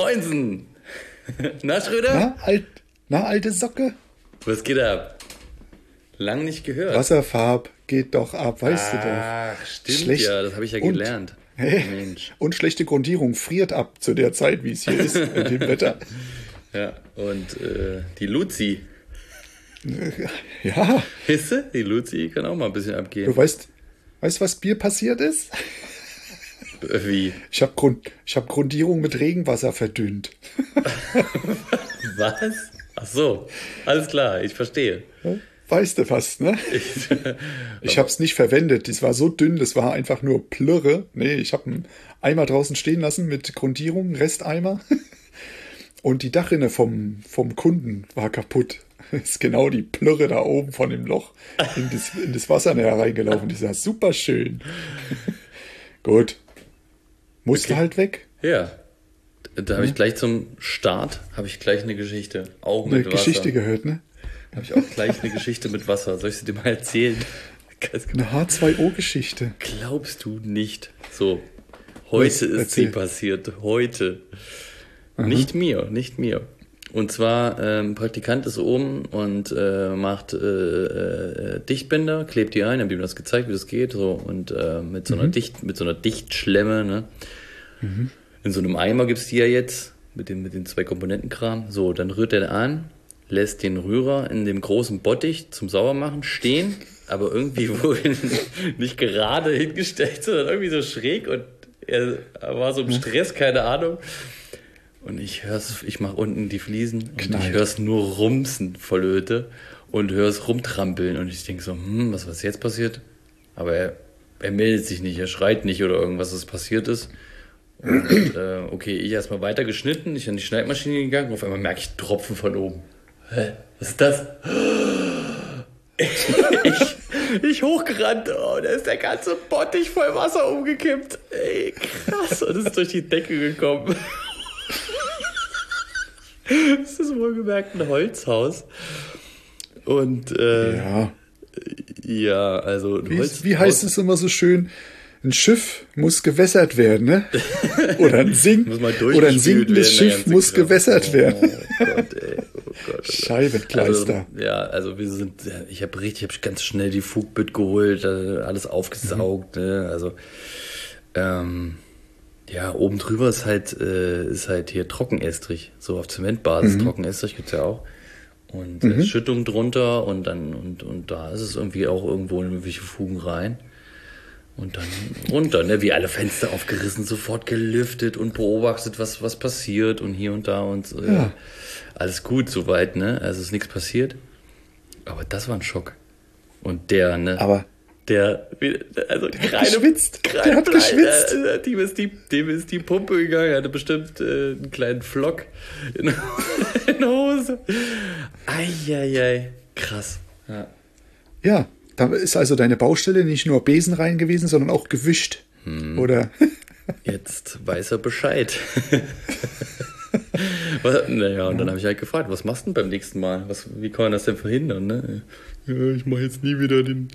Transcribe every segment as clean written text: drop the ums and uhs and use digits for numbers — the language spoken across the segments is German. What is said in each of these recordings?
Moinsen. Na, Schröder? Alte Socke? Was geht ab? Lang nicht gehört. Wasserfarb geht doch ab, weißt du doch. Ach, stimmt ja, das habe ich ja gelernt. Mensch. Und schlechte Grundierung friert ab zu der Zeit, wie es hier ist, in dem Wetter. Ja, und die Luzi. Ja. Weißt du, die Luzi kann auch mal ein bisschen abgehen. Du weißt, was Bier passiert ist? Wie? Ich hab Grundierung mit Regenwasser verdünnt. Was? Ach so, alles klar, ich verstehe. Weißt du fast, ne? Ich habe es nicht verwendet. Das war so dünn, das war einfach nur Plörre. Nee, ich habe einen Eimer draußen stehen lassen mit Grundierung, Resteimer. Und die Dachrinne vom Kunden war kaputt. Ist genau die Plörre da oben von dem Loch in das Wasser hereingelaufen. Die war super schön. Gut. Musste halt weg. Ja. Da habe ich gleich zum Start, eine Geschichte. Auch mit Wasser. Geschichte gehört, ne? Habe ich auch gleich eine Geschichte mit Wasser. Soll ich sie dir mal erzählen? Eine H2O-Geschichte. Glaubst du nicht? So, heute ist sie passiert. Heute. Aha. Nicht mir. Und zwar, ein Praktikant ist oben und macht Dichtbänder, klebt die ein, hab ihm das gezeigt, wie das geht, so, und mit so einer Dichtschlemme, ne? Mhm. In so einem Eimer gibt's die ja jetzt, mit den 2 Komponentenkram. So, dann rührt er an, lässt den Rührer in dem großen Bottich zum Saubermachen stehen, aber irgendwie wohl nicht gerade hingestellt, sondern irgendwie so schräg, und er war so im Stress, keine Ahnung. Und ich mache unten die Fliesen und ich hör's nur rumsen voll Öte und hör's rumtrampeln, und ich denke so, was jetzt passiert? Aber er meldet sich nicht, er schreit nicht oder irgendwas, was passiert ist. Und okay, ich erstmal weiter geschnitten, ich an die Schneidmaschine gegangen, auf einmal merke ich Tropfen von oben. Hä? Was ist das? Ich hochgerannt, und da ist der ganze Bottich voll Wasser umgekippt. Ey, krass, und es ist durch die Decke gekommen. Das ist wohlgemerkt ein Holzhaus. Und ja, also ein Holzhaus. Wie heißt es immer so schön? Ein Schiff muss gewässert werden, ne? Oder ein sinkendes Schiff muss gewässert werden. Oh Gott, ey. Oh Gott. Scheibenkleister. Also ich habe ganz schnell die Fugbit geholt, alles aufgesaugt, ne? Also, ja, oben drüber ist halt hier Trockenestrich, so auf Zementbasis. Trockenestrich gibt's ja auch. Und Schüttung drunter, und dann und da ist es irgendwie auch irgendwo in irgendwelche Fugen rein. Und dann runter, ne, wie alle Fenster aufgerissen, sofort gelüftet und beobachtet, was passiert, und hier und da und so. Ja. Alles gut soweit, ne? Also ist nichts passiert. Aber das war ein Schock. Und der, ne? Aber der hat geschwitzt. Dem ist die Pumpe gegangen, er hatte bestimmt einen kleinen Flock in der Hose. Eieiei, krass. Ja, da ist also deine Baustelle nicht nur besenrein gewesen, sondern auch gewischt, oder? Jetzt weiß er Bescheid. Naja, und dann habe ich halt gefragt, was machst du denn beim nächsten Mal? Wie kann man das denn verhindern, ne? Ja, ich mache jetzt nie wieder den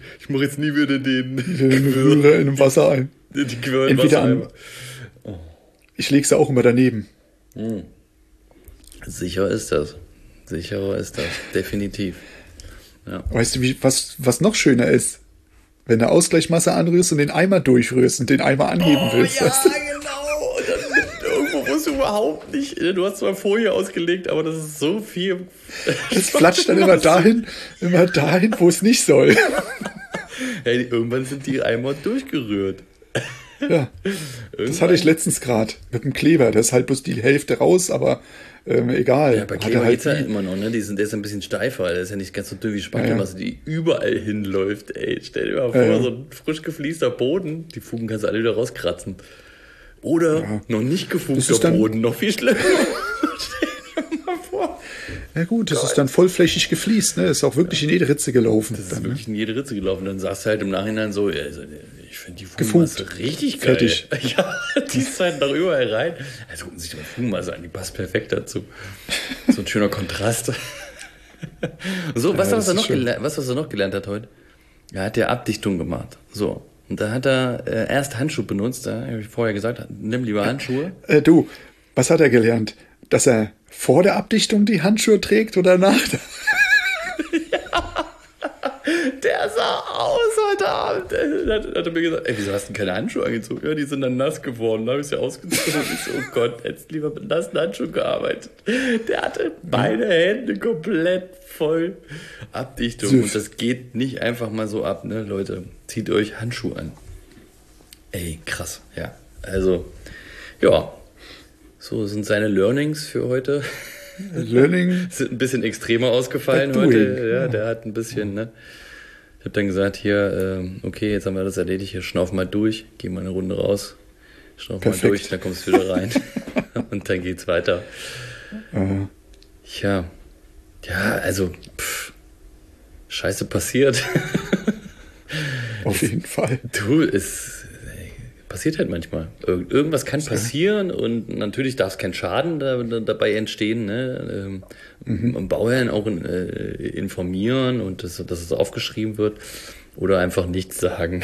Rührer in dem Wasser ein. Die Quirl in Wasser ein. Ich lege sie auch immer daneben. Sicherer ist das, definitiv. Ja. Weißt du, was noch schöner ist? Wenn du Ausgleichsmasse anrührst und den Eimer durchrührst und den Eimer anheben willst. Ja, genau. Und dann irgendwo musst du überhaupt nicht. Du hast zwar Folie ausgelegt, aber das ist so viel. Das flatscht dann immer dahin, wo es nicht soll. Hey, irgendwann sind die Eimer durchgerührt. Ja, das hatte ich letztens gerade mit dem Kleber. Da ist halt bloß die Hälfte raus, aber egal. Ja, bei Kleber geht's ja immer noch, ne? Der ist ein bisschen steifer, der ist ja nicht ganz so dünn wie Spachtelmasse, die überall hinläuft, ey. Stell dir mal vor, so ein frisch gefliester Boden, die Fugen kannst du alle wieder rauskratzen. Oder noch nicht gefugter Boden, noch viel schlimmer. Stell dir mal vor. Ja gut, das ist dann vollflächig gefliest, ne? Ist auch wirklich in jede Ritze gelaufen. Das ist wirklich in jede Ritze gelaufen. Dann sagst du halt im Nachhinein so, also, ich finde die Fugenmasse richtig geil. Fertig. Ja, die ist halt noch überall rein. Also gucken Sie sich die Fugenmasse an, die passt perfekt dazu. So ein schöner Kontrast. So, was er noch gelernt hat heute? Er hat ja Abdichtung gemacht. So. Und da hat er erst Handschuhe benutzt. Da habe ich vorher gesagt, nimm lieber Handschuhe. Was hat er gelernt? Dass er vor der Abdichtung die Handschuhe trägt oder nach? Der sah aus heute Abend. Hat er mir gesagt, ey, wieso hast du denn keine Handschuhe angezogen? Ja, die sind dann nass geworden. Da habe ich sie ausgezogen. Und ich so, oh Gott, hättest lieber mit nassen Handschuhen gearbeitet. Der hatte beide Hände komplett voll Abdichtung. Süß. Und das geht nicht einfach mal so ab, ne, Leute. Zieht euch Handschuhe an. Ey, krass, ja. Also, ja. So sind seine Learnings für heute. Learning. Sind ein bisschen extremer ausgefallen heute. Ja, der hat ein bisschen, ne. Ich habe dann gesagt, hier, okay, jetzt haben wir das erledigt, hier schnauf mal durch, geh mal eine Runde raus, schnauf mal durch, dann kommst du wieder rein und dann geht's weiter. Ja, also, Scheiße passiert. Auf jeden Fall. Du, es passiert halt manchmal. Irgendwas kann passieren und natürlich darf es kein Schaden dabei entstehen. Ne? Bauherren auch informieren und dass es aufgeschrieben wird oder einfach nichts sagen.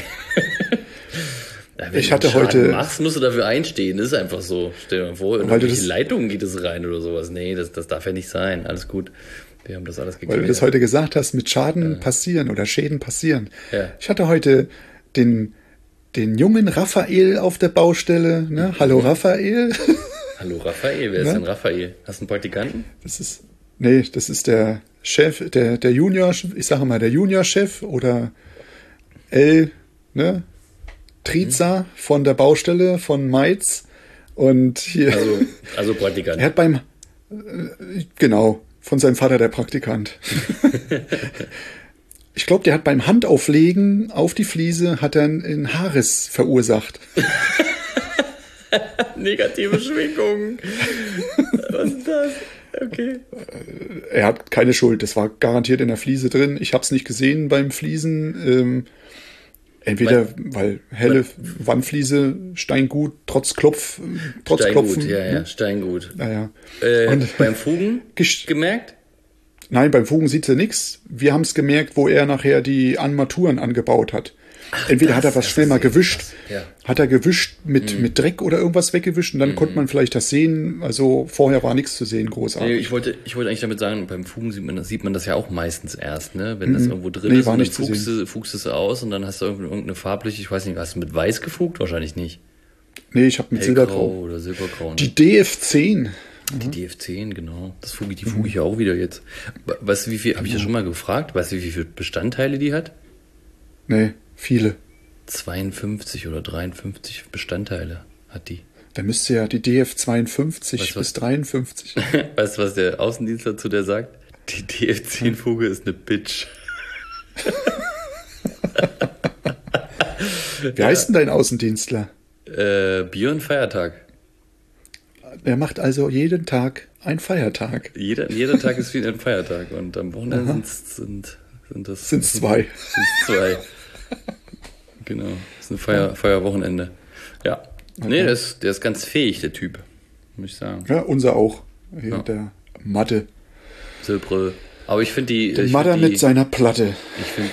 Wenn ich hatte du Schaden heute machst, musst du dafür einstehen. Das ist einfach so. Stell dir mal vor, in welche Leitungen geht es rein oder sowas. Nee, das darf ja nicht sein. Alles gut. Wir haben das alles geklärt. Weil du das heute gesagt hast, mit Schaden passieren oder Schäden passieren. Ja. Ich hatte heute den jungen Raphael auf der Baustelle. Ne? Hallo Raphael. Hallo Raphael, wer ist denn Raphael? Hast du einen Praktikanten? Das ist der Chef, der Junior, ich sage mal der Juniorchef oder Triza von der Baustelle von Mainz. Und hier. Also Praktikant. Er hat genau, von seinem Vater der Praktikant. Ich glaube, der hat beim Handauflegen auf die Fliese hat er einen Haarriss verursacht. Negative Schwingungen. Was ist das? Okay. Er hat keine Schuld. Das war garantiert in der Fliese drin. Ich habe es nicht gesehen beim Fließen. Entweder weil helle Wandfliese, Steingut, trotz Klopfen. Ja, Steingut. Naja. Und beim Fugen gemerkt? Nein, beim Fugen sieht sie nichts. Wir haben es gemerkt, wo er nachher die Armaturen angebaut hat. Entweder hat er was schnell mal gewischt, hat er gewischt mit Dreck oder irgendwas weggewischt und dann konnte man vielleicht das sehen. Also vorher war nichts zu sehen, großartig. Nee, ich wollte eigentlich damit sagen, beim Fugen sieht man das ja auch meistens erst, ne? Wenn das irgendwo drin ist und dann fugst es aus und dann hast du irgendeine farbliche, ich weiß nicht, hast du mit weiß gefugt? Wahrscheinlich nicht. Nee, ich habe mit Silbergrau. Oder Silbergrau. Ne? Die DF10. Die DF10, genau. Die fuge ich ja auch wieder jetzt. Weißt du, wie viel, habe ich ja schon mal gefragt, weißt du, wie viele Bestandteile die hat? Nee, viele. 52 oder 53 Bestandteile hat die. Da müsste ja die DF52 bis 53. Weißt du, was der Außendienstler zu der sagt? Die DF10-Fuge ist eine Bitch. Wie heißt denn dein Außendienstler? Björn Feiertag. Er macht also jeden Tag einen Feiertag. Jeder Tag ist wie ein Feiertag und am Wochenende sind es zwei. Genau, das ist ein Feierwochenende. Ja, okay. Nee, der ist ganz fähig, der Typ, muss ich sagen. Ja, unser auch. Hier der Matte. Silbrille. Aber ich finde die... Der Matter mit seiner Platte. Ich finde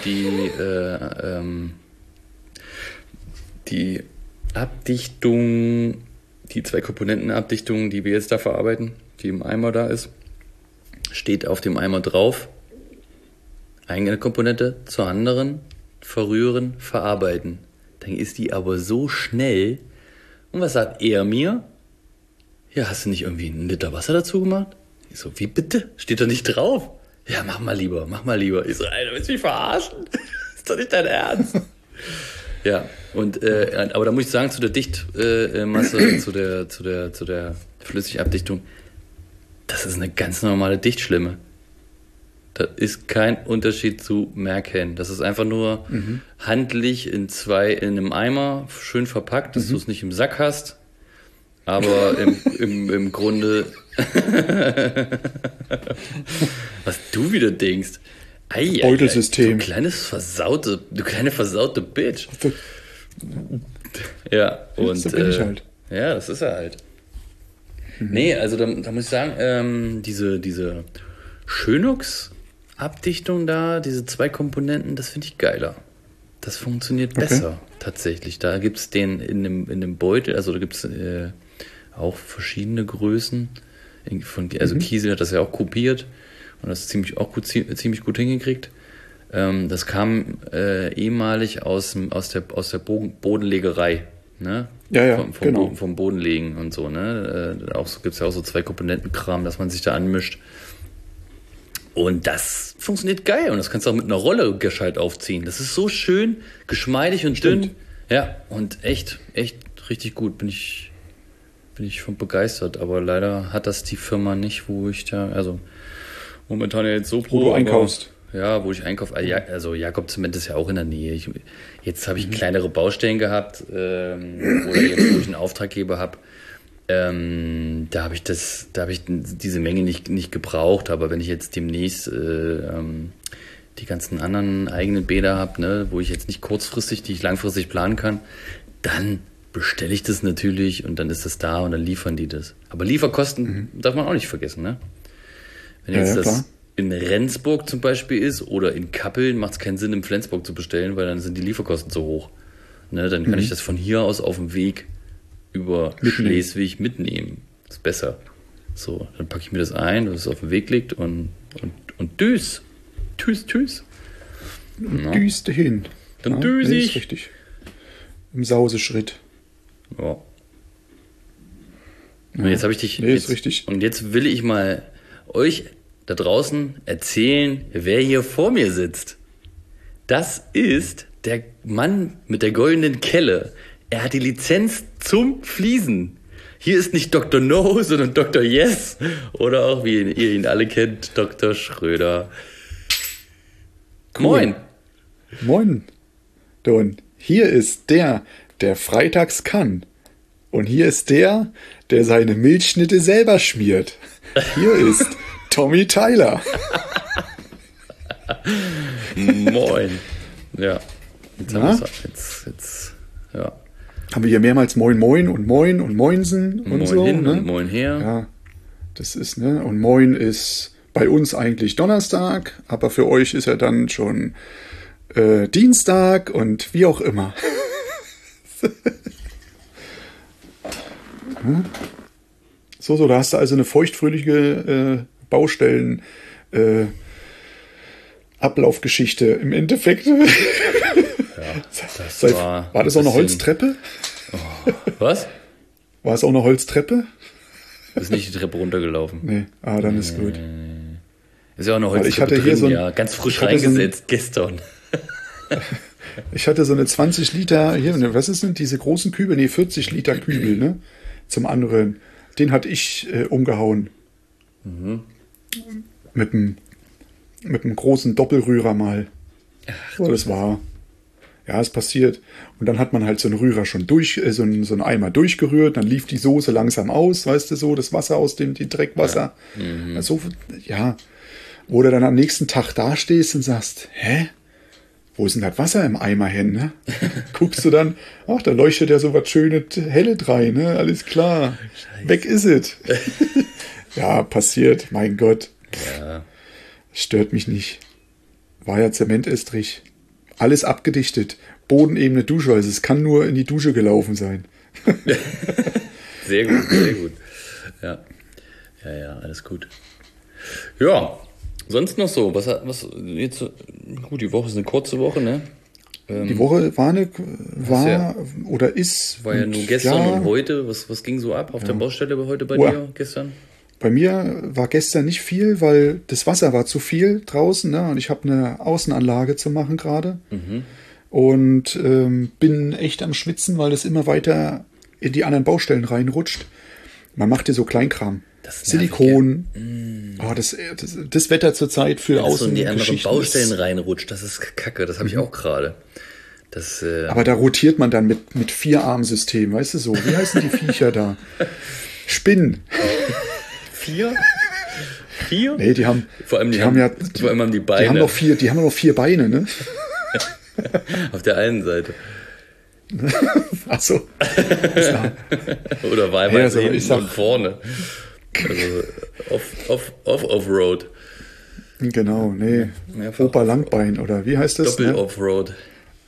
die Abdichtung... Die 2 Komponentenabdichtung, die wir jetzt da verarbeiten, die im Eimer da ist, steht auf dem Eimer drauf. Eine Komponente zur anderen, verrühren, verarbeiten. Dann ist die aber so schnell. Und was sagt er mir? Ja, hast du nicht irgendwie einen Liter Wasser dazu gemacht? Ich so, wie bitte? Steht da nicht drauf? Ja, mach mal lieber. Ich so, Alter, willst du mich verarschen? Ist doch nicht dein Ernst. Ja, und aber da muss ich sagen, zu der Dichtmasse, zu der Flüssigabdichtung, das ist eine ganz normale Dichtschlimme. Da ist kein Unterschied zu merken. Das ist einfach nur handlich in einem Eimer schön verpackt, dass du es nicht im Sack hast. Aber im Grunde, was du wieder denkst. Beutelsystem. Du kleine versaute Bitch. Ja, und so bin ich halt. Ja, das ist er halt. Nee, also da muss ich sagen, diese Schönux-Abdichtung da, diese 2 Komponenten, das finde ich geiler. Das funktioniert besser, tatsächlich. Da gibt es den in dem Beutel, also da gibt es auch verschiedene Größen. Also Kiesel hat das ja auch kopiert und das ziemlich gut hingekriegt. Das kam ehemalig aus der Bodenlegerei, ne? Ja, genau. Vom Bodenlegen und so, ne? Gibt es ja auch so 2 Komponentenkram, dass man sich da anmischt. Und das funktioniert geil. Und das kannst du auch mit einer Rolle gescheit aufziehen. Das ist so schön, geschmeidig und dünn. Ja, und echt richtig gut. Bin ich von begeistert. Aber leider hat das die Firma nicht, wo ich da, also momentan ja jetzt so Wo du einkaufst. Ja, wo ich einkaufe. Also Jakob Zement ist ja auch in der Nähe. Jetzt habe ich kleinere Baustellen gehabt. Oder jetzt, wo ich einen Auftraggeber habe. Da habe ich diese Menge nicht gebraucht, aber wenn ich jetzt demnächst die ganzen anderen eigenen Bäder habe, ne, wo ich jetzt nicht kurzfristig, die ich langfristig planen kann, dann bestelle ich das natürlich und dann ist das da und dann liefern die das. Aber Lieferkosten darf man auch nicht vergessen, ne? Wenn jetzt das in Rendsburg zum Beispiel ist oder in Kappeln, macht es keinen Sinn, in Flensburg zu bestellen, weil dann sind die Lieferkosten zu hoch. Ne, dann kann ich das von hier aus auf dem Weg über Schleswig mitnehmen. Das ist besser. So, dann packe ich mir das ein, dass es auf dem Weg liegt und düs. Tschüss. Düs dahin. Dann düse ich. Richtig. Im Sauseschritt. Ja. Und jetzt habe ich dich. Ist richtig. Und jetzt will ich mal euch da draußen erzählen, wer hier vor mir sitzt. Das ist der Mann mit der goldenen Kelle. Er hat die Lizenz zum Fließen. Hier ist nicht Dr. No, sondern Dr. Yes. Oder auch, wie ihr ihn alle kennt, Dr. Schröder. Cool. Moin. Und hier ist der freitags kann. Und hier ist der seine Milchschnitte selber schmiert. Hier ist Tommy Tyler. Moin. Ja. Jetzt haben ja. Haben wir hier mehrmals Moin Moin und Moin und Moinsen und Moin so. Hin ne? Und Moin her. Ja, das ist, ne? Und Moin ist bei uns eigentlich Donnerstag, aber für euch ist er dann schon Dienstag und wie auch immer. So, da hast du also eine feuchtfröhliche Baustellen Ablaufgeschichte im Endeffekt. Ja, war das auch eine Holztreppe? Oh, was? War es auch eine Holztreppe? Ist nicht die Treppe runtergelaufen. Nee, dann ist gut. Ist ja auch eine Holztreppe ich hatte drin, hier ja. Ganz frisch reingesetzt, gestern. Ich hatte so eine 20 Liter, hier, was ist denn, diese großen Kübel? Nee, 40 Liter Kübel, ne? Zum anderen. Den hatte ich umgehauen. Mit einem großen Doppelrührer mal. Ach, so, das war. Ja, es passiert. Und dann hat man halt so einen Rührer schon so einen Eimer durchgerührt, dann lief die Soße langsam aus, weißt du so, das Wasser aus dem die Dreckwasser. Ja. Also, ja. Wo du dann am nächsten Tag dastehst und sagst, hä? Wo ist denn das Wasser im Eimer hin, ne? Guckst du dann, ach, da leuchtet ja so was Schönes Helles rein, ne? Alles klar. Scheiße. Weg ist es. Ja, passiert, mein Gott. Ja. Stört mich nicht. War ja Zementestrich. Alles abgedichtet. Bodenebene Dusche, also es kann nur in die Dusche gelaufen sein. Sehr gut, sehr gut. Ja. Ja, alles gut. Ja, sonst noch so, was jetzt, gut, die Woche ist eine kurze Woche, ne? Die Woche war ja nur gestern und heute. Was ging so ab auf der Baustelle heute bei dir gestern? Bei mir war gestern nicht viel, weil das Wasser war zu viel draußen, ne? Und ich habe eine Außenanlage zu machen gerade. Und bin echt am Schwitzen, weil das immer weiter in die anderen Baustellen reinrutscht. Man macht hier so Kleinkram. Silikon. Das Wetter zurzeit für Außen. So in die anderen Baustellen reinrutscht, das ist Kacke. Das habe ich auch gerade. Aber da rotiert man dann mit Vierarmsystem, weißt du so. Wie heißen die Viecher da? Spinnen. 4? Nee, die haben. Vor allem haben die Beine. Die haben noch 4 Beine, ne? Auf der einen Seite. Ach so. Oder wahlweise hinten und vorne. Also Off-Road. Genau, nee. Opa Langbein, oder wie heißt das? Doppel-Off-Road.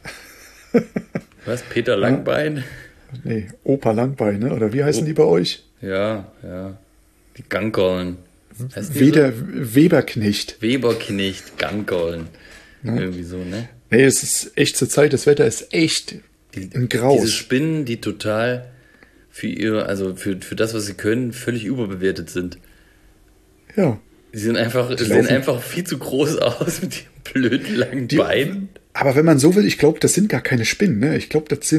Was? Peter Langbein? Nee, Opa Langbein, ne? Oder wie heißen die bei euch? Ja. Die Gangollen. Weberknecht. Weberknecht, Gangollen. Ja. Irgendwie so, ne? Nee, es ist echt zur Zeit, das Wetter ist echt ein Graus. Diese Spinnen, die total für das, was sie können, völlig überbewertet sind. Ja. Die sehen einfach viel zu groß aus mit ihren blöden langen Beinen. Aber wenn man so will, ich glaube, das sind gar keine Spinnen, ne? Ich glaube, das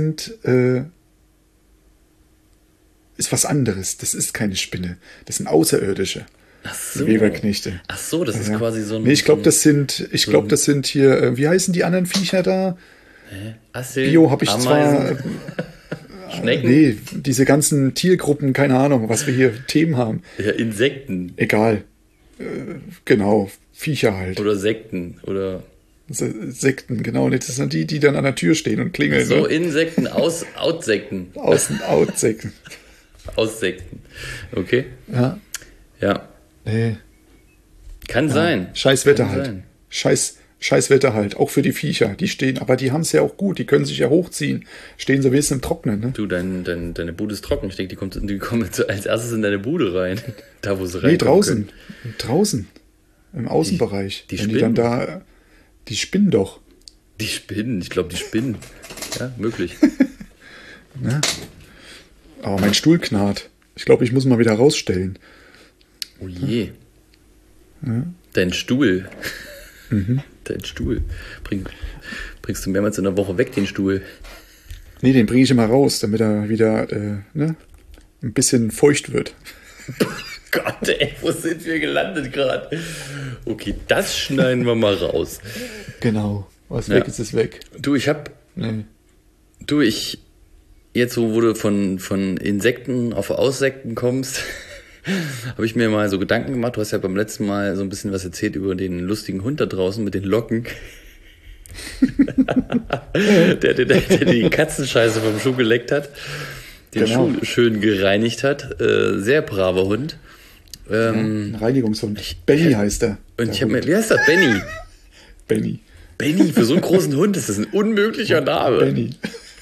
ist was anderes. Das ist keine Spinne. Das sind Außerirdische. Ach so. Weberknechte. Ach so, das ist quasi so ein... Nee, ich glaube, das sind hier, wie heißen die anderen Viecher da? Asseln, Bio habe ich Ameisen, Schnecken? Nee, diese ganzen Tiergruppen, keine Ahnung, was wir hier Themen haben. Ja, Insekten. Egal. Genau, Viecher halt. Oder Sekten, oder... Sekten, genau. Das sind die dann an der Tür stehen und klingeln. So, ne? Insekten, Outsekten. Outsekten. Aussekten. Okay. Ja. Nee. Kann sein. Scheiß Wetter halt. Scheiß Wetter halt. Auch für die Viecher. Die stehen, aber die haben es ja auch gut. Die können sich ja hochziehen. Stehen so wenigstens im Trocknen, ne? Du, deine Bude ist trocken. Ich denke, die kommen als erstes in deine Bude rein. Da, wo sie rein. Nee, draußen. Können. Draußen. Im Außenbereich. Die Wenn spinnen. die dann da. Die spinnen doch. Die spinnen. Ich glaube, die spinnen. Ja, möglich. Ne? Aber mein Stuhl knarrt. Ich glaube, ich muss mal wieder rausstellen. Oh je. Ja. Dein Stuhl. Dein Stuhl. Bringst du mehrmals in der Woche weg, den Stuhl? Nee, den bringe ich immer raus, damit er wieder ein bisschen feucht wird. Gott, ey, wo sind wir gelandet gerade? Okay, das schneiden wir mal raus. Genau. Was weg ist, ist weg. Du, jetzt wo du von Insekten auf Aussekten kommst, habe ich mir mal so Gedanken gemacht. Du hast ja beim letzten Mal so ein bisschen was erzählt über den lustigen Hund da draußen mit den Locken. der die Katzenscheiße vom Schuh geleckt hat, den Schuh schön gereinigt hat. Sehr braver Hund. Ein Reinigungshund. Benny heißt er. Und wie heißt das? Benny? Benny, für so einen großen Hund ist das ein unmöglicher Name. Benny.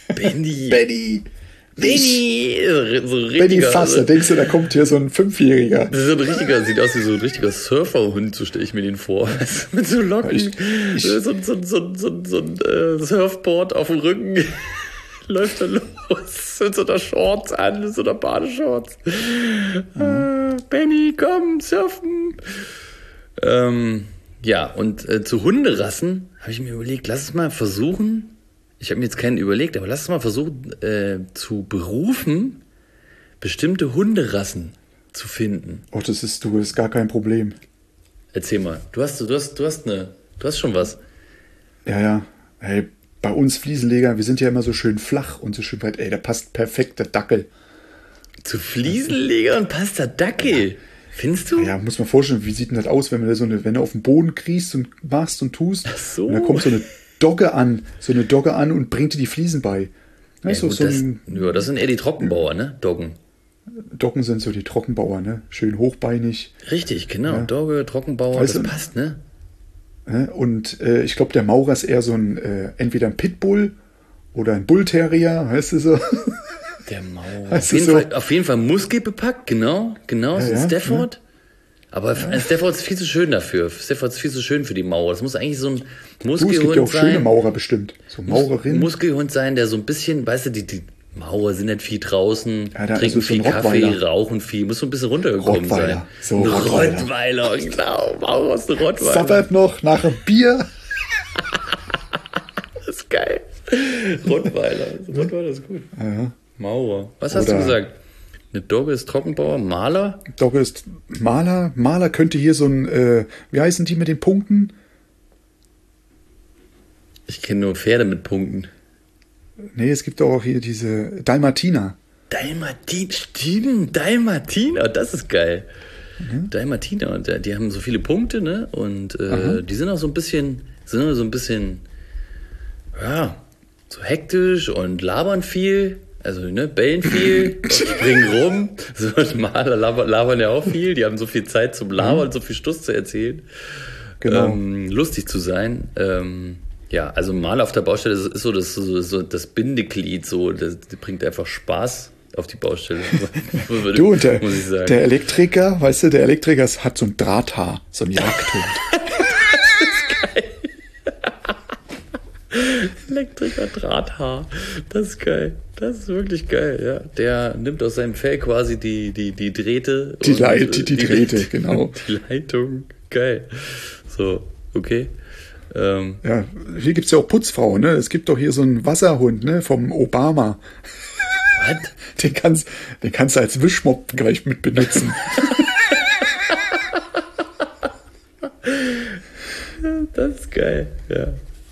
So richtiger, Benny Fasse, denkst du, da kommt hier so ein 5-Jähriger. Das ist sieht aus wie so ein richtiger Surferhund, so stelle ich mir den vor. Mit so Locken, so ein Surfboard auf dem Rücken. Läuft er los mit so einer Shorts an, mit so einer Badeshorts. Benny, komm, surfen. Ja, und zu Hunderassen habe ich mir überlegt, lass es mal versuchen. Ich habe mir jetzt keinen überlegt, aber lass es mal versuchen, zu berufen, bestimmte Hunderassen zu finden. Oh, das ist gar kein Problem. Erzähl mal. Du hast schon was. Ja. Hey, bei uns Fliesenleger, wir sind ja immer so schön flach und so schön weit. Ey, da passt perfekt der Dackel. Zu Fliesenlegern passt der Dackel. Findest du? Ja, muss man vorstellen, wie sieht denn das aus, wenn du auf den Boden kriechst und machst und tust. Ach so. Und da kommt so eine Dogge an und bringt dir die Fliesen bei. Das sind eher die Trockenbauer, ne? Doggen. Doggen sind so die Trockenbauer, ne? Schön hochbeinig. Richtig, genau. Ja. Dogge, Trockenbauer, das passt, ne? Und ich glaube, der Maurer ist eher so entweder ein Pitbull oder ein Bullterrier, heißt es so? Der Maurer. Auf jeden Fall muskelbepackt, genau. Ja, ist ein Stafford. Ja. Aber Stafford ist viel zu schön dafür. Stafford ist viel zu schön für die Maurer. Das muss eigentlich so ein Muskelhund sein. Es gibt ja auch schöne Maurer bestimmt. So Maurerinnen. Muskelhund sein, der so ein bisschen, weißt du, die Maurer sind nicht viel draußen, trinken viel Kaffee, rauchen viel. Muss so ein bisschen runtergekommen sein. So ein Rottweiler, genau. Maurer ist ein Rottweiler. Sabbert noch nach einem Bier. Das ist geil. Rottweiler ist gut. Ja. Maurer. Was hast du gesagt? Eine Dogge ist Trockenbauer, Maler? Dogge ist Maler. Maler könnte hier so ein, wie heißen die mit den Punkten? Ich kenne nur Pferde mit Punkten. Nee, es gibt auch hier diese Dalmatiner. Dalmatiner, das ist geil. Dalmatiner, die haben so viele Punkte, ne? Und die sind auch so ein bisschen, ja, so hektisch und labern viel. Also, ne, bellen viel, springen rum. So, Maler labern ja auch viel. Die haben so viel Zeit zum Labern, so viel Stuss zu erzählen. Genau. Lustig zu sein. Ja, also Maler auf der Baustelle ist so das Bindeglied. So, das bringt einfach Spaß auf die Baustelle. Du, und muss ich sagen. der Elektriker, weißt du, der Elektriker hat so ein Drahthaar, so ein Jagdhund. Elektriker Drahthaar. Das ist geil. Das ist wirklich geil, ja. Der nimmt aus seinem Fell quasi die Drähte. Die Drähte, genau. Die Leitung. Geil. So, okay. Ja, hier gibt es ja auch Putzfrauen, ne? Es gibt doch hier so einen Wasserhund, ne? Vom Obama. Was? Den kannst du als Wischmopp gleich mit benutzen. Das ist geil, ja.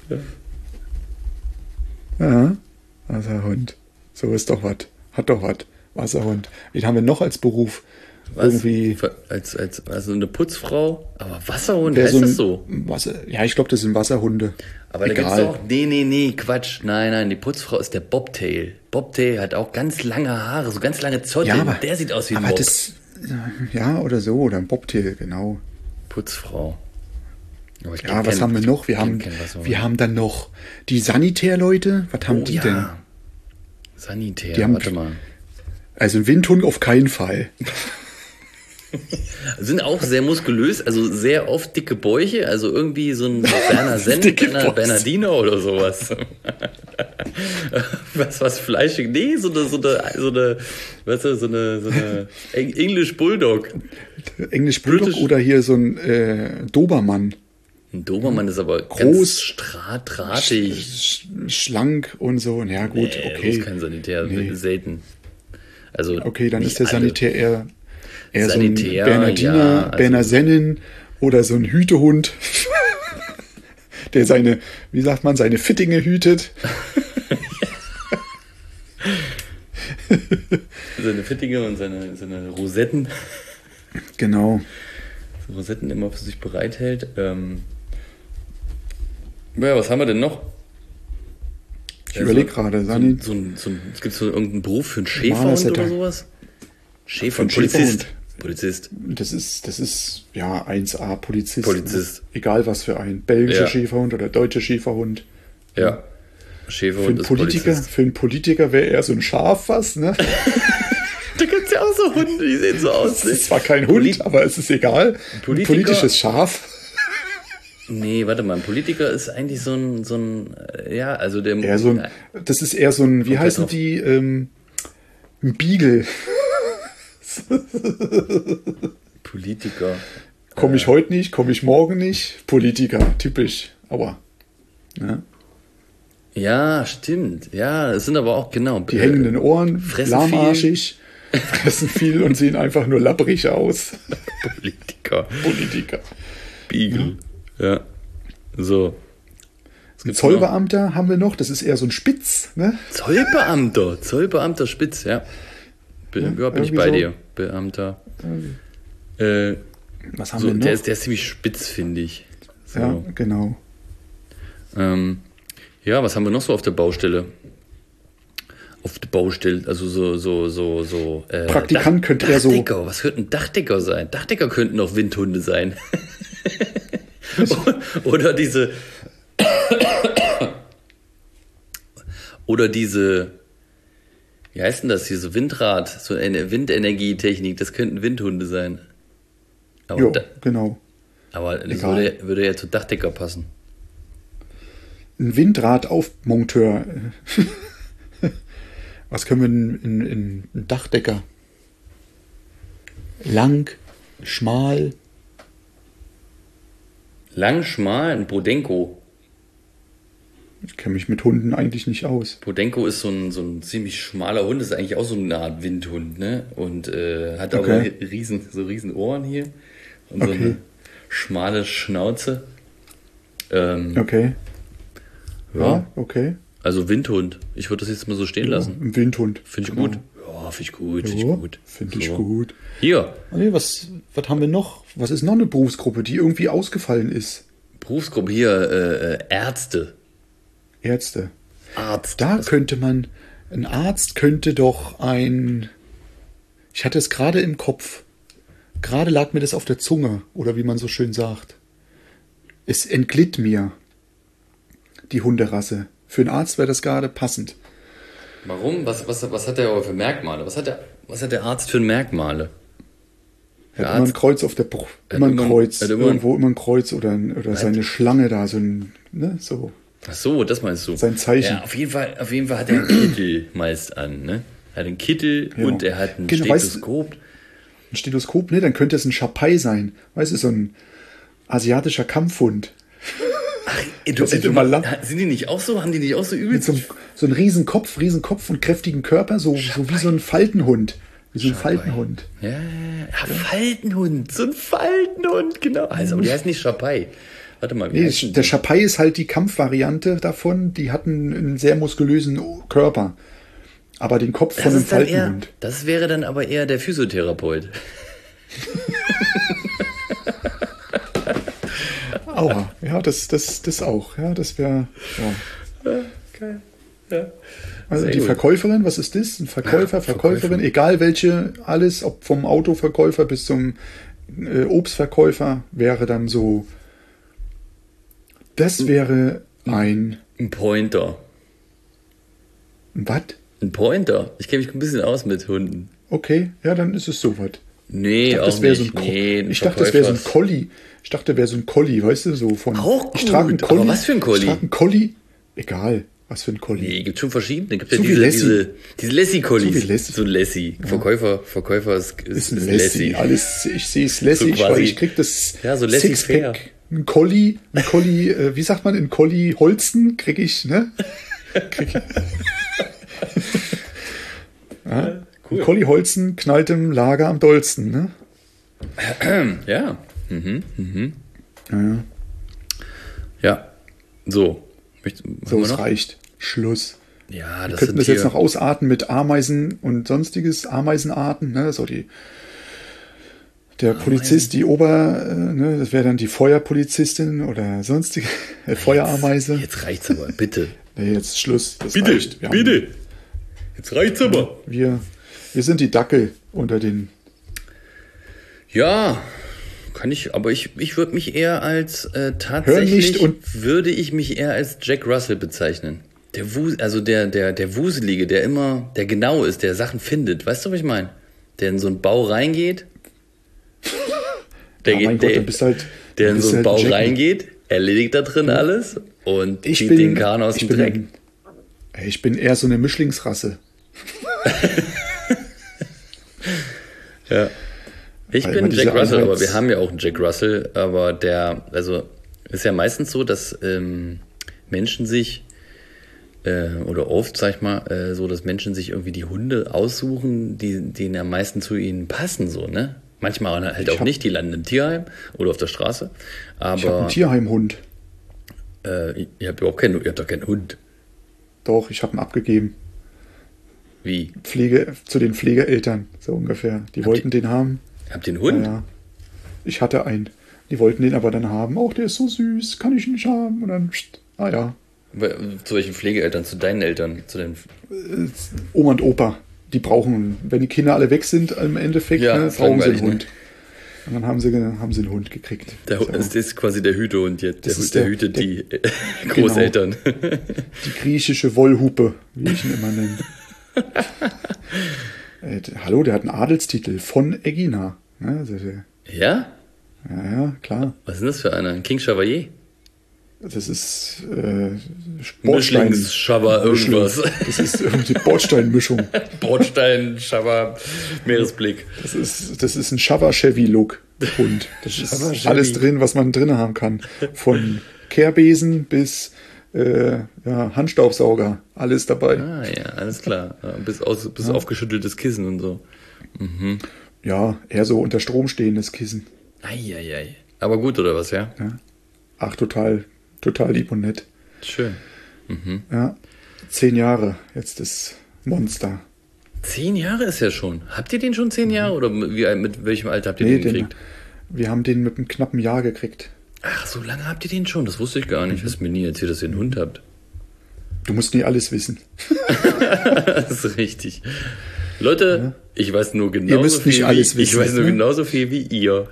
Ja, Wasserhund. So ist doch was. Hat doch was. Wasserhund. Wen haben wir noch als Beruf? Was? Irgendwie. Also eine Putzfrau? Aber Wasserhund, heißt das so? Ja, ich glaube, das sind Wasserhunde. Aber da gibt's doch. Nee, Quatsch. Nein, die Putzfrau ist der Bobtail. Bobtail hat auch ganz lange Haare, so ganz lange Zotteln. Ja, aber, der sieht aus wie ein aber Bob. Ja, oder so, oder ein Bobtail, genau. Putzfrau. Ja, was haben wir noch? Wir haben dann noch die Sanitärleute. Was haben die denn? Sanitär, warte mal. Also ein Windhund auf keinen Fall. Sind auch sehr muskulös, also sehr oft dicke Bäuche, also irgendwie so ein Berner Senn, Bernardiner oder sowas. was fleischig? Nee, so eine English Bulldog. English Bulldog British. Oder hier so ein Dobermann. Ein Dobermann ist aber groß, drahtig. Schlank und so. Ja gut, okay. Das ist kein Sanitär, selten. Also okay, dann ist der Sanitär eher Sanitär, so ein Bernardiner, Berner Sennen oder so ein Hütehund, der seine Fittinge hütet. Seine Fittinge und seine Rosetten. Genau. So Rosetten immer für sich bereithält. Was haben wir denn noch? Ich überlege gerade. Es gibt so irgendeinen Beruf für einen Schäferhund oder sowas? Polizist. Das ist ja 1A Polizist. Egal was für ein. Belgischer Schäferhund oder deutscher Schäferhund. Ja. Schäferhund für einen Politiker wäre er so ein Schaf was, ne? Da gibt es ja auch so Hunde, die sehen so aus. Das ist zwar kein Hund, aber es ist egal. Ein politisches Schaf. Nee, warte mal, ein Politiker ist eigentlich so ein also der... Das ist eher so ein, wie heißen die, ein Beagle. Politiker. Komme ich heute nicht, komme ich morgen nicht. Politiker, typisch. Aber, ja. Ja, stimmt. Ja, es sind aber auch, genau. Die hängenden Ohren, lahmarschig, fressen viel und sehen einfach nur labbrig aus. Politiker. Beagle. Ja. So. Ein Zollbeamter haben wir noch, das ist eher so ein Spitz, ne? Zollbeamter Spitz, ja. Bin ich bei dir. Beamter. Was haben wir noch? Der ist ziemlich spitz, finde ich. So. Ja, genau. Was haben wir noch so auf der Baustelle? Also so. Praktikant könnte er so. Dachdecker, was könnte ein Dachdecker sein? Dachdecker könnten auch Windhunde sein. Oder diese. Wie heißt denn das hier? So Windrad, so eine Windenergietechnik, das könnten Windhunde sein. Ja, genau. Aber das würde ja zu Dachdecker passen. Ein Windradaufmonteur. Was können wir in Dachdecker? Lang, schmal. Lang, schmal, ein Bodenko. Ich kenne mich mit Hunden eigentlich nicht aus. Bodenko ist so ein ziemlich schmaler Hund, ist eigentlich auch so eine Art Windhund, ne? Und hat aber riesen Ohren hier und so eine schmale Schnauze. Okay. Ja, okay. Also Windhund. Ich würde das jetzt mal so stehen lassen. Ein Windhund. Finde ich gut. Ja, finde ich gut. Finde ich gut. Hier. Nee, was haben wir noch? Was ist noch eine Berufsgruppe, die irgendwie ausgefallen ist? Berufsgruppe hier, Ärzte. Arzt. Da könnte man, ein Arzt könnte doch ich hatte es gerade im Kopf. Gerade lag mir das auf der Zunge, oder wie man so schön sagt. Es entglitt mir, die Hunderasse. Für einen Arzt wäre das gerade passend. Warum? Was hat der aber für Merkmale? Was hat der Arzt für Merkmale? Er hat immer ein Kreuz auf der Brust. Immer ein Kreuz. Irgendwo immer ein Kreuz oder seine Schlange da, so ein, ne, so. Ach so, das meinst du. Sein Zeichen. Ja, auf jeden Fall hat er einen Kittel meist an, ne? Er hat einen Kittel und er hat ein Stethoskop. Ein Stethoskop, ne? Dann könnte es ein Schapai sein. Weißt du, so ein asiatischer Kampfhund. Ach, sind die nicht auch so? Haben die nicht auch so übel? Mit so einem Riesenkopf und kräftigen Körper, so wie so ein Faltenhund. Wie so ein Faltenhund. Ja, Faltenhund. So ein Faltenhund, genau. Also, aber die heißt nicht Schapai. Warte mal. Der Schapai ist halt die Kampfvariante davon. Die hatten einen sehr muskulösen Körper. Aber den Kopf von einem Faltenhund. Das wäre dann aber eher der Physiotherapeut. Aua, ja, das auch. Ja, das wäre. Ja. Geil. Ja. Also Sehr die gut. Verkäuferin, was ist das? Ein Verkäufer, Verkäuferin, egal welche, alles, ob vom Autoverkäufer bis zum Obstverkäufer, wäre dann so. Das wäre ein Pointer. Was? Ein Pointer. Ich kenne mich ein bisschen aus mit Hunden. Okay, ja, dann ist es sowas. Nee, ich dachte, auch nicht. Ich dachte, das wäre so ein Collie. Ich dachte, der wäre so ein Collie, weißt du, so von. Auch ich trage einen gut, Collie. aber was für ein Collie? Ich trage einen Collie. Egal, was für ein Collie. Nee, gibt schon verschiedene. Gibt ja So wie Lassie. diese Lassie-Collies. So wie Lassie. So ein Lassie. Ja. Verkäufer ist ein Lassie. Alles, ich sehe es Lassie, weil ich krieg das ja, so Lassie fair. Ein Collie, wie sagt man, ein Collie Holsten krieg ich, ne? Ja, cool. Ein Collie Holsten knallt im Lager am dollsten, ne? Ja. Ja. So. So, es reicht. Schluss. Ja, Wir könnten das jetzt noch ausarten mit Ameisen und sonstiges, Ameisenarten, ne? So der Polizist, die ne, das wäre dann die Feuerpolizistin oder sonstige Feuerameise. Jetzt reicht's aber, bitte. Nee, jetzt Schluss. Das bitte, reicht. bitte. Jetzt reicht's aber. Wir sind die Dackel unter den. Ja, kann ich, aber ich würde mich eher als tatsächlich würde ich mich eher als Jack Russell bezeichnen. Der Wuselige, der genau ist, der Sachen findet. Weißt du, was ich meine? Der in so einen Bau reingeht. Der in so einen Bau reingeht, erledigt da drin alles und zieht den Kahn aus dem Dreck. Ich bin eher so eine Mischlingsrasse. Ja. Ich bin Jack Russell, aber wir haben ja auch einen Jack Russell, aber ist ja meistens so, dass Menschen sich oder oft, sag ich mal, so, dass Menschen sich irgendwie die Hunde aussuchen, die am meisten zu ihnen passen, so, ne? Manchmal halt auch nicht, die landen im Tierheim oder auf der Straße. Aber ich habe einen Tierheimhund. Ihr habt doch keinen Hund. Doch, ich habe ihn abgegeben. Wie? Zu den Pflegeeltern, so ungefähr. Die wollten den haben. Habt ihr einen Hund? Ja. Ich hatte einen. Die wollten den aber dann haben. Auch der ist so süß, kann ich nicht haben. Und dann, ja. Zu welchen Pflegeeltern? Zu deinen Eltern? Zu den Oma und Opa. Die brauchen, wenn die Kinder alle weg sind, im Endeffekt, ja, ne, brauchen sie einen Hund. Ne? Und dann haben sie einen Hund gekriegt. Das ist quasi der Hütehund jetzt. Der hütet die Großeltern. Genau. Die griechische Wollhupe, wie ich ihn immer nenne. Hallo, der hat einen Adelstitel von Egina. Ne? Also ja? Ja, klar. Was ist denn das für einer? Ein King Chevalier? Das ist Mischlings-Schaber irgendwas. Das ist die Bordsteinmischung. Bordstein, Schaber, Meeresblick. Das ist ein Schaber-Chevy-Look. Und das ist alles drin, was man drin haben kann. Von Kehrbesen bis Handstaubsauger. Alles dabei. Ah ja, alles klar. Ja, bis aufgeschütteltes Kissen und so. Mhm. Ja, eher so unter Strom stehendes Kissen. Eieiei. Aber gut, oder was, ja? Ach, total lieb und nett. Schön. Mhm. Ja, 10 Jahre jetzt das Monster. 10 Jahre ist ja schon. Habt ihr den schon 10 Jahre oder mit welchem Alter habt ihr den gekriegt? Wir haben den mit einem knappen Jahr gekriegt. Ach, so lange habt ihr den schon? Das wusste ich gar nicht. Hast mir nie erzählt, dass ihr einen Hund habt. Du musst nie alles wissen. Das ist richtig. Leute, ich weiß nur genauso viel. Ich weiß nur genauso viel wie ihr.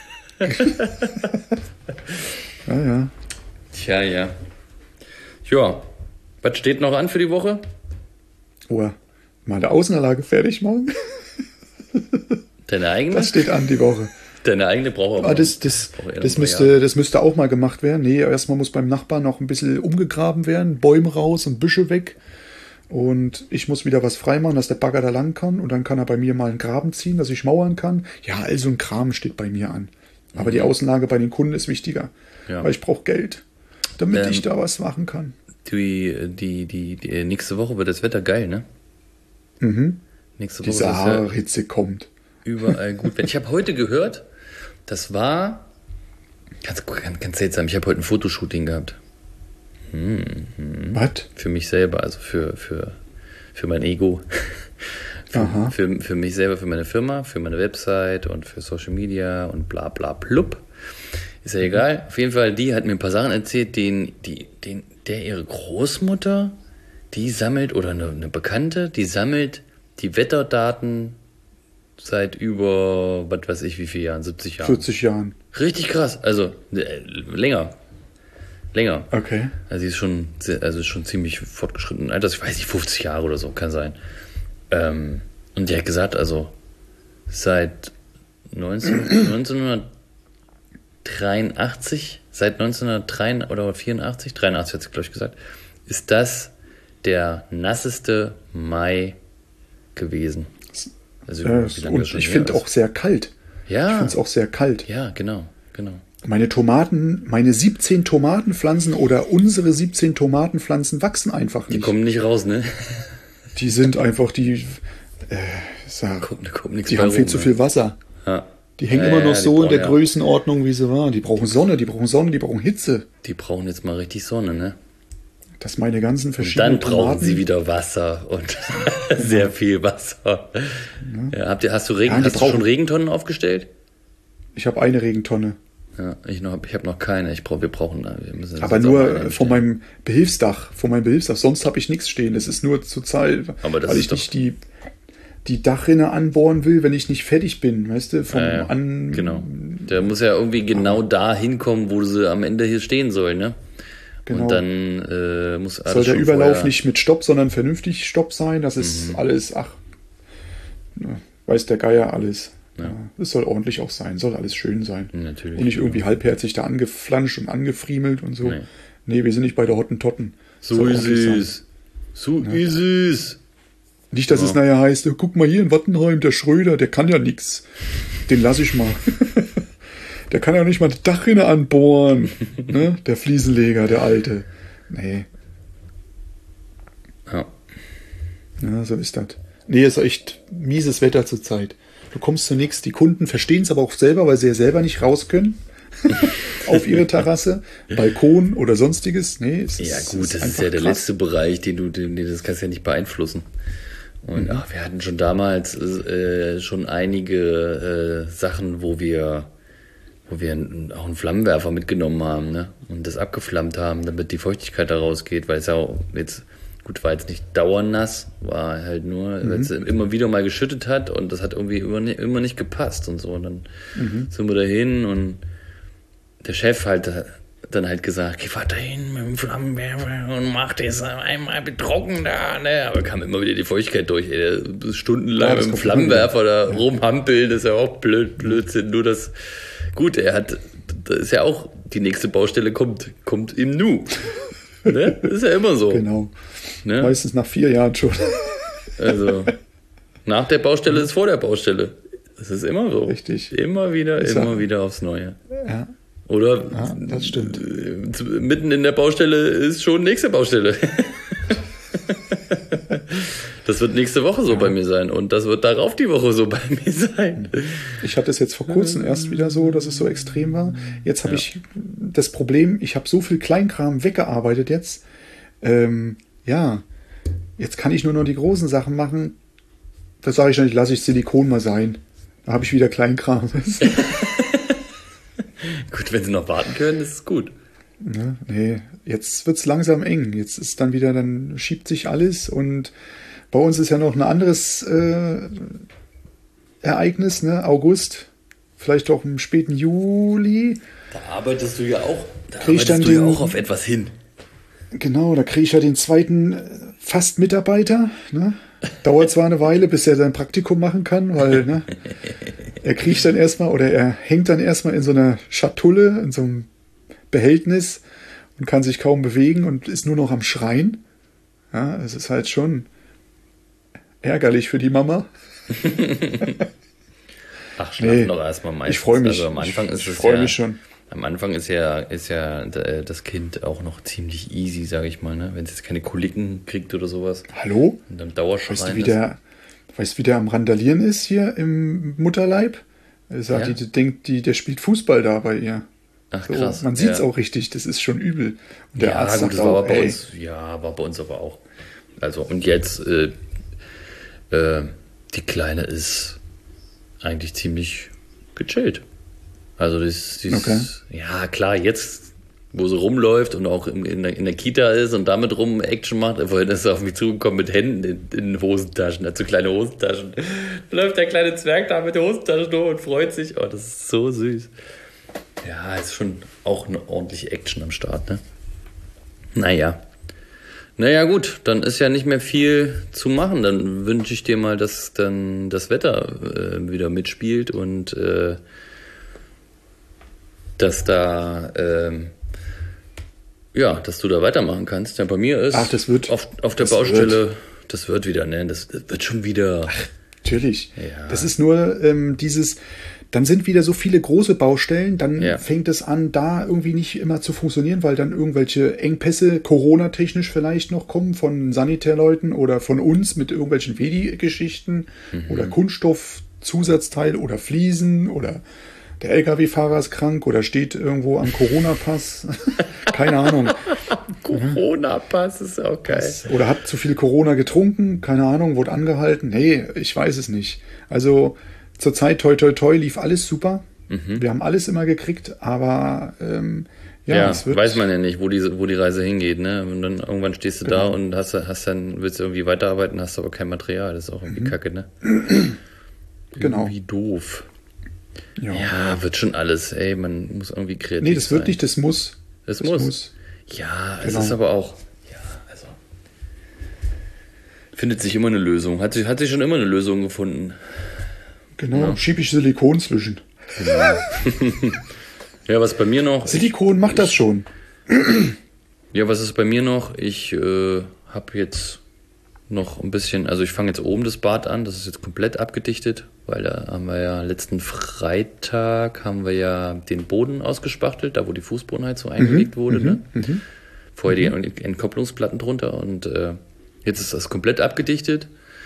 Ja. Tja, ja. Ja, was steht noch an für die Woche? Oh, meine Außenanlage fertig machen. Deine eigene? Das steht an die Woche. Deine eigene braucht aber das müsste auch mal gemacht werden. Nee, erstmal muss beim Nachbarn noch ein bisschen umgegraben werden, Bäume raus und Büsche weg. Und ich muss wieder was freimachen, dass der Bagger da lang kann. Und dann kann er bei mir mal einen Graben ziehen, dass ich mauern kann. Ja, also ein Kram steht bei mir an. Aber die Außenlage bei den Kunden ist wichtiger. Ja. Weil ich brauche Geld, damit ich da was machen kann. Die nächste Woche wird das Wetter geil, ne? Mhm. Nächste Woche die Sahara-Hitze kommt. Überall gut. Ich habe heute gehört, das war ganz seltsam. Ich habe heute ein Fotoshooting gehabt. Was? Für mich selber, also für mein Ego. für mich selber, für meine Firma, für meine Website und für Social Media und bla bla blub. Ist ja egal. Auf jeden Fall, die hat mir ein paar Sachen erzählt, der ihre Großmutter, die sammelt, oder eine Bekannte, die sammelt die Wetterdaten seit über, was weiß ich, wie viel Jahren, 70 Jahren. 40 Jahren. Richtig krass, also länger. Okay. Also sie ist schon ziemlich fortgeschritten. Also ich weiß nicht, 50 Jahre oder so, kann sein. Und die hat gesagt, also seit 1983, seit 1983 oder 84, 83 hat sie, glaube ich, gesagt, ist das der nasseste Mai gewesen. Also, und ich finde auch sehr kalt. Ja. Ich finde es auch sehr kalt. Ja, genau. Meine 17 Tomatenpflanzen oder unsere 17 Tomatenpflanzen wachsen einfach nicht. Die kommen nicht raus, ne? Die sind einfach, die haben viel zu viel Wasser. Ja. Die hängen immer noch so in der Größenordnung, wie sie waren. Die brauchen Sonne, die brauchen Hitze. Die brauchen jetzt mal richtig Sonne, ne? Dass meine ganzen verschiedenen Tomaten... Dann brauchen sie wieder Wasser und sehr viel Wasser. Ja. Hast du schon Regentonnen aufgestellt? Ich habe eine Regentonne. Ja, ich habe noch keine. Wir müssen aber nur von meinem Behilfsdach. Sonst habe ich nichts stehen. Das ist nur zur Zeit, weil ich nicht die Dachrinne anbohren will, wenn ich nicht fertig bin, weißt du? Genau. Der muss ja irgendwie genau da hinkommen, wo sie am Ende hier stehen soll, ne? Genau. Und dann muss alles soll der Überlauf nicht mit Stopp, sondern vernünftig Stopp sein. Das ist alles, weiß der Geier alles. Ja. Es soll ordentlich auch sein, soll alles schön sein. Natürlich. Und nicht irgendwie halbherzig da angeflanscht und angefriemelt und so. Nee, wir sind nicht bei der Hottentotten. So ist es. Ist es. Nicht, dass es nachher heißt, guck mal hier in Wattenheim, der Schröder, der kann ja nix. Den lass ich mal. Der kann ja nicht mal die Dachrinne anbohren. Ne? Der Fliesenleger, der Alte. Nee. Ja, so ist das. Nee, ist echt mieses Wetter zurzeit. Du kommst zu nichts. Die Kunden verstehen es aber auch selber, weil sie ja selber nicht raus können. Auf ihre Terrasse, Balkon oder sonstiges. Nee, das ist ja der letzte Bereich, das kannst du ja nicht beeinflussen. Und wir hatten schon damals schon einige Sachen, wo wir auch einen Flammenwerfer mitgenommen haben, ne? Und das abgeflammt haben, damit die Feuchtigkeit da rausgeht, weil es ja auch war jetzt nicht dauernass, war halt nur, weil es immer wieder mal geschüttet hat und das hat irgendwie immer nicht gepasst und so. Und dann sind wir dahin und der Chef dann halt gesagt, geh weiter hin mit dem Flammenwerfer und mach das einmal betrocken da, ne? Aber kam immer wieder die Feuchtigkeit durch, ey, stundenlang mit dem Flammenwerfer da rumhampeln, das ist ja auch Blödsinn, nur das, gut, das ist ja auch, die nächste Baustelle kommt im Nu. Ne? Das ist ja immer so. Genau. Ne? Meistens nach 4 Jahren schon. Also, nach der Baustelle ist vor der Baustelle. Das ist immer so. Richtig. Immer wieder aufs Neue. Ja. Oder das stimmt. Mitten in der Baustelle ist schon nächste Baustelle. Das wird nächste Woche so bei mir sein und das wird darauf die Woche so bei mir sein. Ich hatte es jetzt vor kurzem erst wieder so, dass es so extrem war. Jetzt habe ich das Problem, ich habe so viel Kleinkram weggearbeitet jetzt. Jetzt kann ich nur noch die großen Sachen machen. Da sage ich dann, lasse ich Silikon mal sein. Da habe ich wieder Kleinkram. Gut, wenn sie noch warten können, ist es gut. Ja, nee, jetzt wird es langsam eng. Jetzt ist dann schiebt sich alles und bei uns ist ja noch ein anderes Ereignis, ne? August, vielleicht auch im späten Juli. Da arbeitest du ja auch, auch auf etwas hin. Genau, da kriege ich ja den zweiten fast Mitarbeiter. Ne? Dauert zwar eine Weile, bis er sein Praktikum machen kann, weil ne, er kriecht dann erstmal oder er hängt dann erstmal in so einer Schatulle, in so einem Behältnis und kann sich kaum bewegen und ist nur noch am Schreien. Ja, es ist halt schon ärgerlich für die Mama. Ach, schlafen doch erstmal meistens. Ich freue mich. Also am Anfang ist ich freue mich schon. Am Anfang ist ja das Kind auch noch ziemlich easy, sage ich mal, ne? Wenn es jetzt keine Koliken kriegt oder sowas. Hallo? Und dann Dauerschreien. Weißt du, wie der am Randalieren ist hier im Mutterleib? Er sagt, Ja? die denkt, der spielt Fußball da bei ihr. Ach So, krass. man sieht es auch richtig, das ist schon übel. Und der Arzt gut, sagt das war auch, aber bei uns. Ja, war bei uns aber auch. Also, und jetzt, die Kleine ist eigentlich ziemlich gechillt. Also Okay. ja klar, jetzt, wo sie rumläuft und auch in der Kita ist und damit rum Action macht, vorhin ist sie auf mich zugekommen mit Händen in Hosentaschen, hat so kleine Hosentaschen. Da läuft der kleine Zwerg da mit Hosentaschen durch und freut sich. Oh, das ist so süß. Ja, ist schon auch eine ordentliche Action am Start, ne? Naja gut, dann ist ja nicht mehr viel zu machen. Dann wünsche ich dir mal, dass dann das Wetter wieder mitspielt und dass da, dass du da weitermachen kannst. Ja, bei mir ist Ach, das wird, auf der Baustelle, das wird wieder, ne? Das wird schon wieder. Ach, natürlich. Ja. Das ist nur dann sind wieder so viele große Baustellen, dann fängt es an, da irgendwie nicht immer zu funktionieren, weil dann irgendwelche Engpässe, Corona-technisch vielleicht noch kommen von Sanitärleuten oder von uns mit irgendwelchen Wedi-Geschichten oder Kunststoffzusatzteil oder Fliesen oder der LKW-Fahrer ist krank oder steht irgendwo am Corona-Pass. Keine Ahnung. Corona-Pass ist auch geil. Oder hat zu viel Corona getrunken, keine Ahnung, wurde angehalten. Nee, ich weiß es nicht. Also zurzeit toi toi toi lief alles super. Wir haben alles immer gekriegt, aber es wird, weiß man ja nicht, wo die Reise hingeht, ne? Und dann irgendwann stehst du da und willst irgendwie weiterarbeiten, hast aber kein Material. Das ist auch irgendwie kacke, ne? Genau. Irgendwie doof. Ja, wird schon alles, ey, man muss irgendwie kreativ sein. Nee, das wird nicht, das muss. Es muss. Ja, es Genau. ist aber auch, also findet sich immer eine Lösung. Hat sich schon immer eine Lösung gefunden. Genau, schiebe ich Silikon zwischen. Genau. Ja, was bei mir noch... Silikon macht das schon. Ja, was ist bei mir noch? Ich habe jetzt noch ein bisschen, also ich fange jetzt oben das Bad an, das ist jetzt komplett abgedichtet, weil da haben wir ja letzten Freitag den Boden ausgespachtelt, da wo die Fußbodenheizung eingelegt wurde, ne? Vorher die Entkopplungsplatten drunter und jetzt ist das komplett abgedichtet.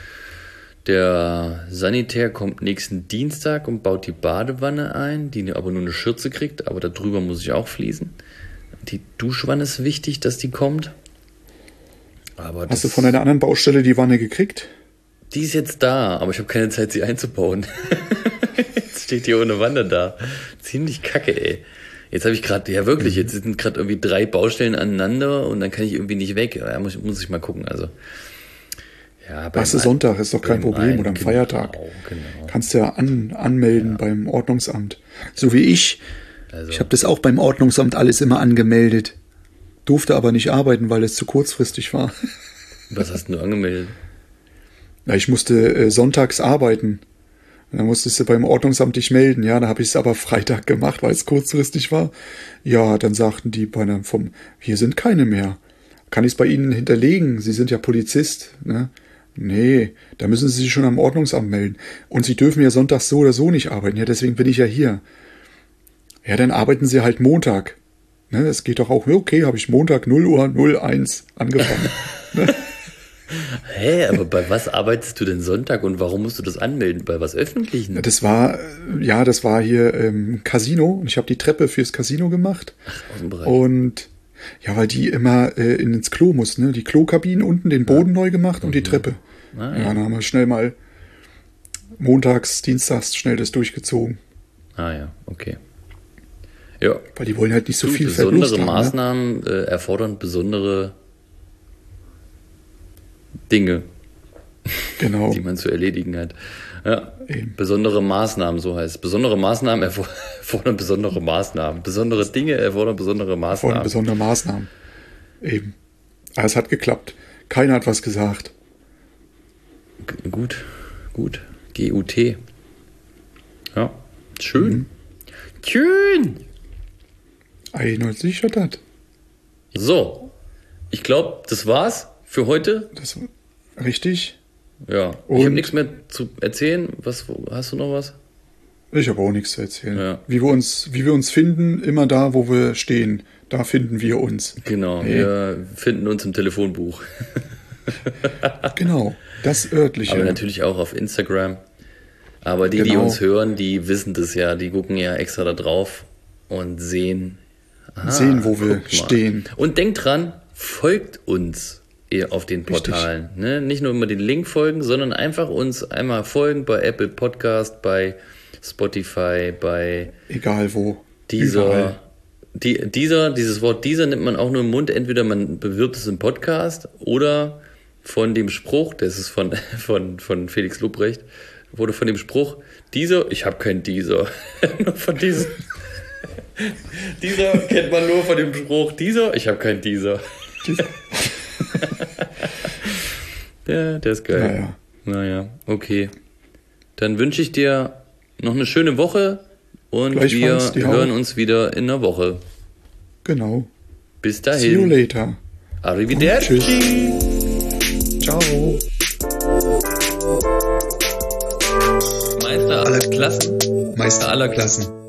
Der Sanitär kommt nächsten Dienstag und baut die Badewanne ein, die aber nur eine Schürze kriegt, aber darüber muss ich auch fließen. Die Duschwanne ist wichtig, dass die kommt. Aber Hast du von einer anderen Baustelle die Wanne gekriegt? Die ist jetzt da, aber ich habe keine Zeit, sie einzubauen. Jetzt steht die ohne Wanne da. Ziemlich kacke, ey. Jetzt habe ich gerade, jetzt sind gerade irgendwie 3 Baustellen aneinander und dann kann ich irgendwie nicht weg. Ja, muss ich mal gucken, also. Ja, Hast du Sonntag, ist doch kein Problem, oder am Feiertag. Genau. Kannst du ja anmelden beim Ordnungsamt. So wie ich. Also. Ich habe das auch beim Ordnungsamt alles immer angemeldet. Durfte aber nicht arbeiten, weil es zu kurzfristig war. Was hast du angemeldet? Ja, ich musste sonntags arbeiten. Und dann musstest du beim Ordnungsamt dich melden. Ja, da habe ich es aber Freitag gemacht, weil es kurzfristig war. Ja, dann sagten die hier sind keine mehr. Kann ich es bei Ihnen hinterlegen? Sie sind ja Polizist, ne? Nee, da müssen Sie sich schon am Ordnungsamt melden. Und Sie dürfen ja sonntags so oder so nicht arbeiten. Ja, deswegen bin ich ja hier. Ja, dann arbeiten Sie halt Montag. Ne, das geht doch auch. Okay, habe ich Montag 0:01 angefangen. Ne? Hä, aber bei was arbeitest du denn Sonntag und warum musst du das anmelden? Bei was Öffentlichen? Das war hier Casino und ich habe die Treppe fürs Casino gemacht. Ach, Außenbereich. Und ja, weil die immer ins Klo mussten, ne? Die Klokabinen unten, den Boden neu gemacht und die Treppe. Ja, dann haben wir schnell mal montags, dienstags schnell das durchgezogen. Ah ja, okay. Ja. Weil die wollen halt nicht so viel Besondere Verlust haben, Maßnahmen erfordern besondere Dinge, genau. die man zu erledigen hat. Ja, Eben. besondere Maßnahmen, so heißt es. Besondere Maßnahmen erfordern besondere Maßnahmen. Besondere Dinge erfordern besondere Maßnahmen. Besondere Maßnahmen. Eben. Aber es hat geklappt. Keiner hat was gesagt. Gut. GUT. Ja, schön. Schön. Einmal sicher das. So, ich glaube, das war's für heute. Das richtig. Ja, ich habe nichts mehr zu erzählen. Hast du noch was? Ich habe auch nichts zu erzählen. Ja. Wie wir uns finden, immer da, wo wir stehen, da finden wir uns. Genau, wir finden uns im Telefonbuch. Genau, das örtliche. Aber natürlich auch auf Instagram. Aber die uns hören, die wissen das ja. Die gucken ja extra da drauf und sehen, wo wir stehen. Und denkt dran, folgt uns auf den Portalen. Ne? Nicht nur immer den Link folgen, sondern einfach uns einmal folgen bei Apple Podcast, bei Spotify, bei egal wo. Dieses Wort dieser nimmt man auch nur im Mund. Entweder man bewirbt es im Podcast oder von dem Spruch, das ist von Felix Lobrecht, wurde von dem Spruch, dieser, ich habe keinen dieser. Nur von diesem. Dieser kennt man nur von dem Spruch, dieser, ich habe keinen dieser. Ja, der ist geil. Naja, okay. Dann wünsche ich dir noch eine schöne Woche und wir hören uns wieder in einer Woche. Genau. Bis dahin. See you later. Arrivederci. Ciao. Meister aller Klassen. Meister aller Klassen.